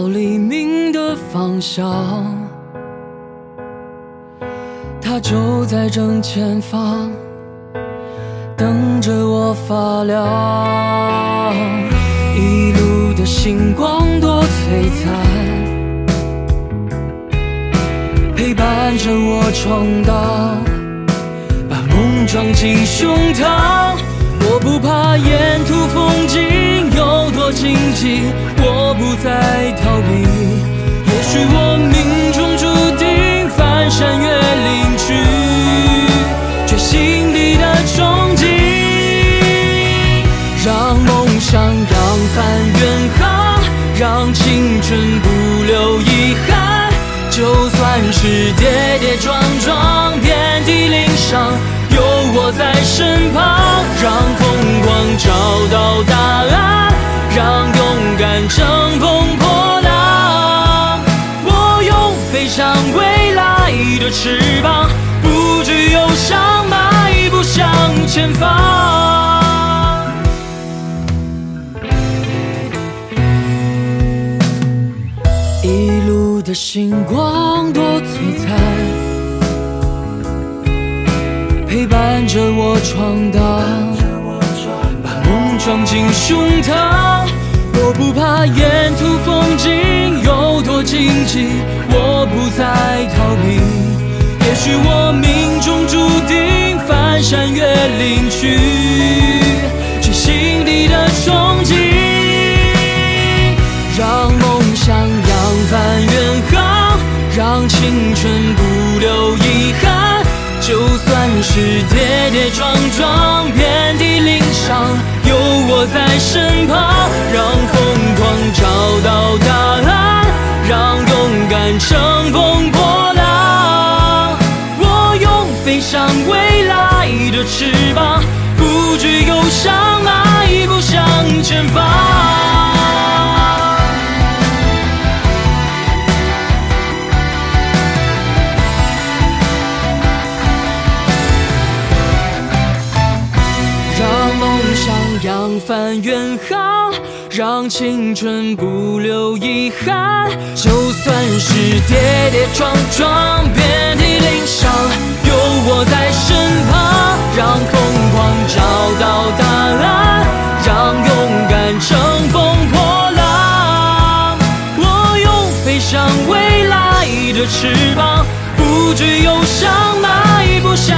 到黎明的方向，它就在正前方，等着我发亮。一路的星光多璀璨，陪伴着我闯荡，把梦装进胸膛。我不怕沿途风景有多荆棘，我不再逃避。也许我命中注定翻山越岭去，却心底的憧憬，让梦想扬帆远航，让青春不留遗憾。就算是跌跌撞撞，遍体鳞伤，有我在身旁，让疯狂找到答案，让勇敢乘风破浪。我用飞向未来的翅膀，不惧忧伤，迈步向前方。一路的星光多璀璨，陪伴着我闯荡，把梦装进胸膛。我不怕沿途风景有多荆棘，我不再逃避。也许我命中注定翻山越岭去，却心底的憧憬，让梦想扬帆远航，让青春不留遗憾。就算是跌跌撞撞，遍体鳞伤，有我在身旁，让疯狂找到答案，让勇敢乘风破浪。我用飞向未来的翅膀，不惧忧伤，迈步向前方。扬帆远航，让青春不留遗憾。就算是跌跌撞撞，遍体鳞伤，有我在身旁，让疯狂找到答案，让勇敢乘风破浪。我用飞向未来的翅膀，不惧忧伤，迈步向